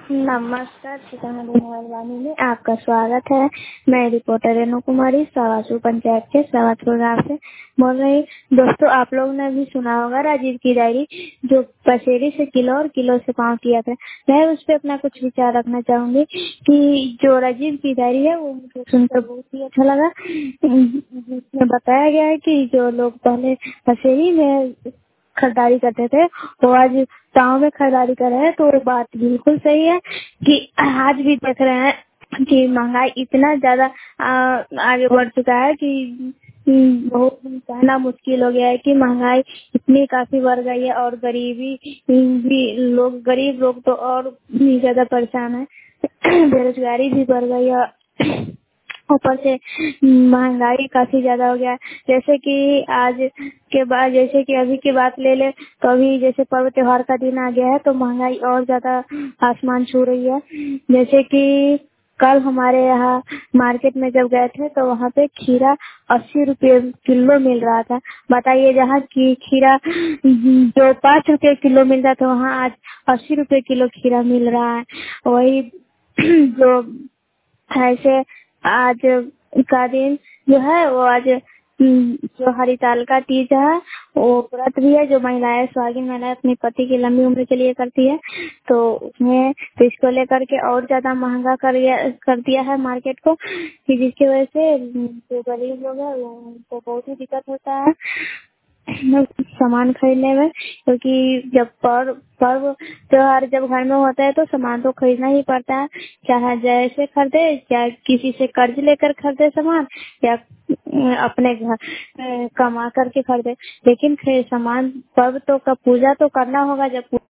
नमस्कार, सीतामढ़ी मोबाइल में आपका स्वागत है। मैं रिपोर्टर रेणु कुमारी सवासुर पंचायत के सवासुर गाँव से बोल रही। दोस्तों, आप लोगों ने भी सुना होगा राजीव की डायरी, जो पसेरी से किलो और किलो से पाँव किया था। मैं उस पर अपना कुछ विचार रखना चाहूंगी कि जो राजीव की डायरी है वो मुझे सुनकर बहुत ही अच्छा लगा। जिसमें बताया गया है कि जो लोग पहले पसेरी में खरीदारी करते थे वो आज गाँव में खरीदारी कर रहे हैं। तो ये बात बिल्कुल सही है कि आज भी देख रहे हैं कि महंगाई इतना ज्यादा आगे बढ़ चुका है कि बहुत कहना मुश्किल हो गया है कि महंगाई इतनी काफी बढ़ गई है। और गरीब लोग तो और भी ज्यादा परेशान है। बेरोजगारी भी बढ़ गई है, ऊपर से महंगाई काफी ज्यादा हो गया है। जैसे कि आज के बाद, जैसे कि अभी की बात ले ले तो अभी जैसे पर्व त्योहार का दिन आ गया है तो महंगाई और ज्यादा आसमान छू रही है। जैसे कि कल हमारे यहाँ मार्केट में जब गए थे तो वहाँ पे खीरा 80 रुपये किलो मिल रहा था। बताइए, जहाँ की खीरा जो 5 रुपये किलो मिल रहा था वहाँ आज 80 रुपये किलो खीरा मिल रहा है। वही जो ऐसे आज का दिन जो है वो आज जो हरिताल का तीज है वो व्रत भी है, जो महिलाएं सुहागिन महिलाएं अपने पति की लंबी उम्र के लिए करती है। तो उसमें तो इसको लेकर के और ज्यादा महंगा कर दिया है मार्केट को, कि जिसकी वजह से जो गरीब लोग हैं उनको बहुत ही दिक्कत होता है सामान खरीदने में। क्योंकि जब पर्व त्योहार जब घर में होता है तो सामान तो खरीदना ही पड़ता है, चाहे जैसे खरीदे, चाहे किसी से कर्ज लेकर खरीदे सामान या अपने घर कमा करके खरीदे। लेकिन सामान पर्व तो का पूजा तो करना होगा। जब